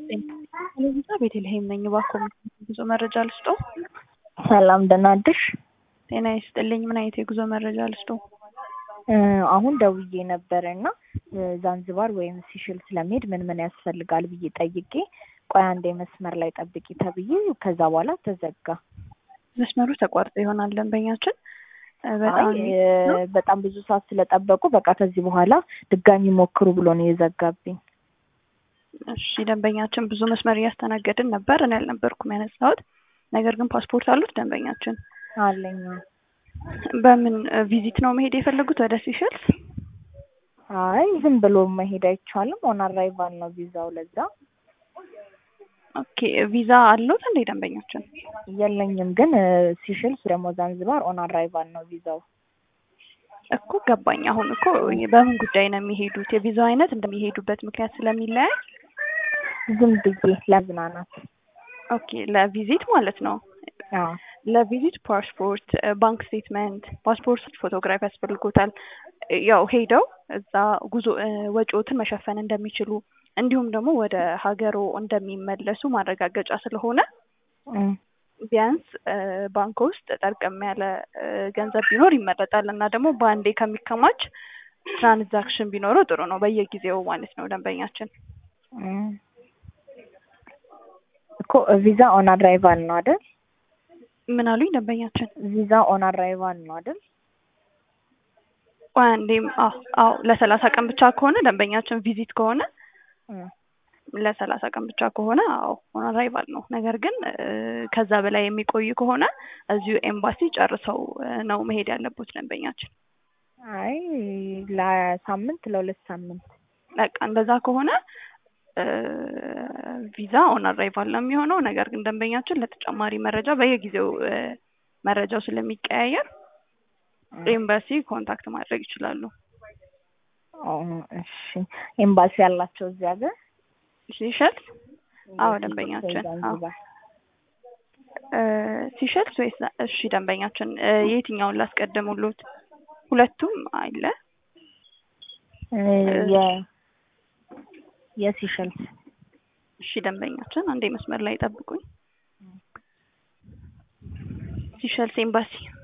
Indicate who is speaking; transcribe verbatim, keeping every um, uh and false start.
Speaker 1: ጤና ቤተልሔም ነኝ። እባክዎ ብዙ መረጃ ልስጦ?
Speaker 2: ሰላም ደህና አደርሽ?
Speaker 1: ጤና ይስጥልኝ። ምን አይነት የጉዞ መረጃ ልስጦ?
Speaker 2: አሁን ደውዬ ነበርና ዛንዚባር ወይም ሲሸልስ ለመሄድ ምን ምን ያስፈልጋል ብዬ ጠይቄ ቆይ አንዴ መስመር ላይ ጠብቂ ተብዬ ከዛ በኋላ ተዘጋ።
Speaker 1: መስመሩ ተቋርጦ ይሆናል ደንበኛችን።
Speaker 2: በጣም በጣም ብዙ ሰዓት ስለጠበቁ በቃ ከዚህ በኋላ ድጋሚ ሞክሩ ብሎ ነው የዘጋብኝ።
Speaker 1: እሺ ደንበኛችን ብዙ መስመር እያስተናገድን ነበር። እኔ አልነበርኩም ያነሳሁት። ነገር ግን ፓስፖርት አሉት ደንበኛችን?
Speaker 2: አለኝ።
Speaker 1: በምን ቪዚት ነው መሄድ የፈለጉት ወደ ሲሸልስ?
Speaker 2: አይ ዝም ብሎ መሄድ አይቻልም። ኦን አራይቫል ነው ቪዛው ለዛ።
Speaker 1: ኦኬ ቪዛ አሉት እንዴ ደንበኛችን?
Speaker 2: የለኝም ግን ሲሸልስ ደግሞ ዛንዚባር ኦን አራይቫል ነው ቪዛው።
Speaker 1: እኮ ገባኝ። አሁን እኮ በምን ጉዳይ ነው የሚሄዱት? የቪዛው አይነት እንደሚሄዱበት ምክንያት ስለሚለያይ
Speaker 2: ዝም ብዬ ለዝናናት።
Speaker 1: ኦኬ ለቪዚት ማለት ነው።
Speaker 2: አዎ
Speaker 1: ለቪዚት ፓስፖርት፣ ባንክ ስቴትመንት፣ ፓስፖርት ፎቶግራፍ ያስፈልጎታል። ያው ሄደው እዛ ጉዞ ወጪዎትን መሸፈን እንደሚችሉ እንዲሁም ደግሞ ወደ ሀገሮ እንደሚመለሱ ማረጋገጫ ስለሆነ ቢያንስ ባንክ ውስጥ ጠርቀም ያለ ገንዘብ ቢኖር ይመረጣል እና ደግሞ በአንዴ ከሚከማች ትራንዛክሽን ቢኖረው ጥሩ ነው፣ በየጊዜው ማለት ነው ደንበኛችን።
Speaker 2: እኮ ቪዛ ኦን አራይቫል ነው አይደል?
Speaker 1: ምን አሉኝ ደንበኛችን?
Speaker 2: ቪዛ ኦን አራይቫል ነው አይደል?
Speaker 1: አንዴም አዎ አዎ ለሰላሳ ቀን ብቻ ከሆነ ደንበኛችን ቪዚት ከሆነ ለሰላሳ ቀን ብቻ ከሆነ አዎ ኦን አራይቫል ነው። ነገር ግን ከዛ በላይ የሚቆይ ከሆነ እዚሁ ኤምባሲ ጨርሰው ነው መሄድ ያለበት ደንበኛችን።
Speaker 2: አይ ለሳምንት ለሁለት ሳምንት
Speaker 1: በቃ እንደዛ ከሆነ ቪዛ ኦን አራይቫል ነው የሚሆነው። ነገር ግን ደንበኛችን ለተጨማሪ መረጃ በየጊዜው መረጃው ስለሚቀያየር ኤምባሲ ኮንታክት ማድረግ ይችላሉ።
Speaker 2: እሺ ኤምባሲ ያላቸው እዚህ ሀገር
Speaker 1: ሲሸልስ? አዎ ደንበኛችን አዎ ሲሸልስ ወይስ? እሺ ደንበኛችን የትኛውን ላስቀድሙሉት? ሁለቱም አለ።
Speaker 2: የ የሲሸልስ።
Speaker 1: እሺ ደንበኛችን አንዴ መስመር ላይ ጠብቁኝ። ሲሸልስ ኤምባሲ